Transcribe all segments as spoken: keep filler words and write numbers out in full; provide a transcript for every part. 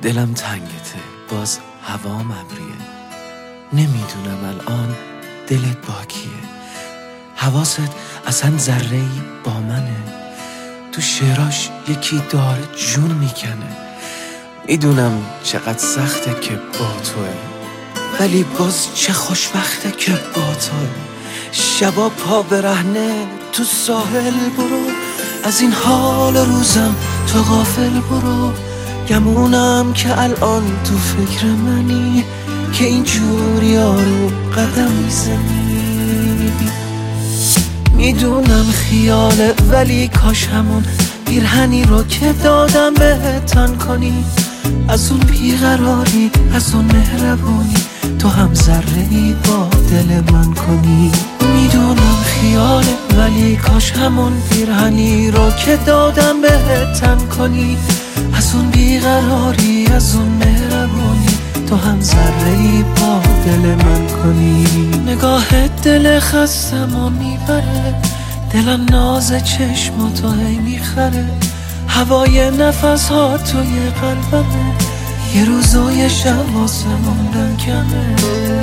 دلم تنگته، باز هوام ابریه. نمیدونم الان دلت با کیه، حواست اصلا ذره‌ای با منه. تو شعراش یکی داره جون میکنه. میدونم چقدر سخته که با توه، ولی باز چه خوشبخته که با توه. شبا پا برهنه تو ساحل برو، از این حال روزم تو غافل برو. گمونم که الان تو فکر منی، که اینجور یارو قدم میزنی. میدونم خیاله ولی کاش همون پیرهنی رو که دادم بهت تن کنی. از اون بیقراری، از اون مهربونی، تو هم ذره‌ای با دل من کنی. میدونم خیاله ولی کاش همون پیرهنی رو که دادم بهت تن کنی. از اون بیقراری، از اون مهربونی، تو هم ذره‌ای با دل من کنی. نگاه دل خستمو میبره، دلم ناز چشم تو هی میخره. هوای نفس ها توی قلبمه، یه روز و یه شب واسه موندن کمه.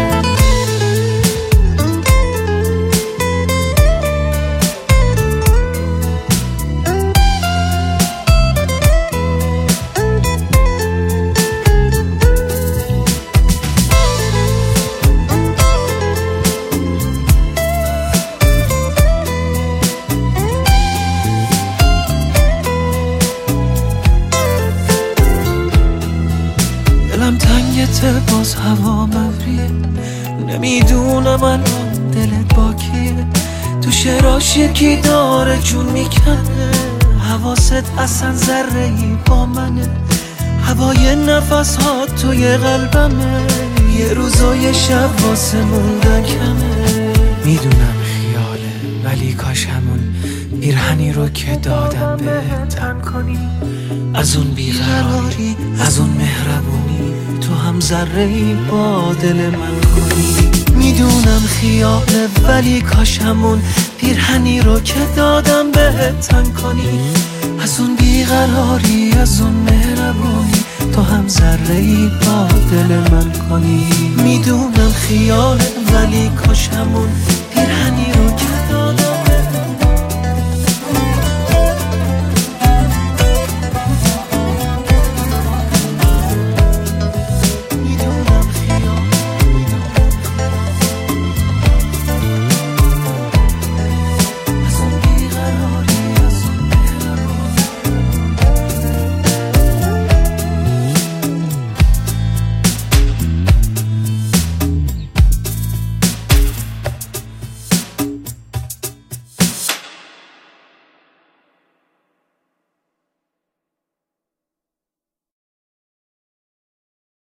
دلم تنگته باز هوا مبریه. نمیدونم الان دلت با کیه. تو شعراش یکی داره جون میکنه. حواست اصلا ذره‌ای با منه. هوای نفس ها توی قلبمه، یه روز و یه شب واسه موندن کمه. میدونم خیاله ولی کاش همون پیرهنی رو که دادم بهت تن کنی. از اون بیقراری، از اون مهربونی، تو هم ذره‌ای با دل من کنی. میدونم خیاله ولی کاش همون پیرهنی رو که دادم بهت تن کنی. از اون بیقراری، از اون مهربونی، تو هم ذره‌ای با دل من کنی. میدونم خیاله ولی کاش همون